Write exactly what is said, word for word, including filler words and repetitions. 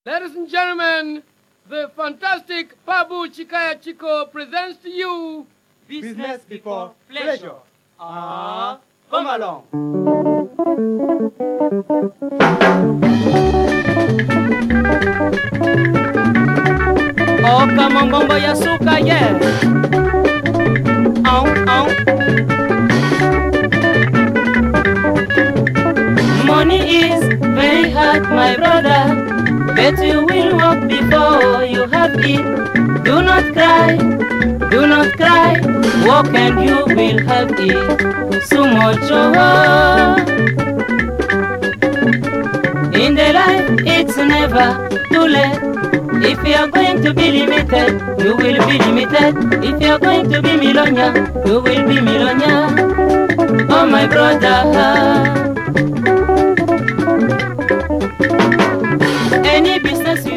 Ladies and gentlemen, the fantastic Pabu Chikaya Chico presents to you Business Before Pleasure. Ah, come along. Oh, come on, bombo yasuka, yeah. Oh, oh. Money is very hard, my brother, but you will work before you have it. Do not cry, do not cry, work and you will have it. So much joy. In the life, it's never too late. If you are going to be limited, you will be limited. If you are going to be millionaire, you will be millionaire. Oh my brother, any business you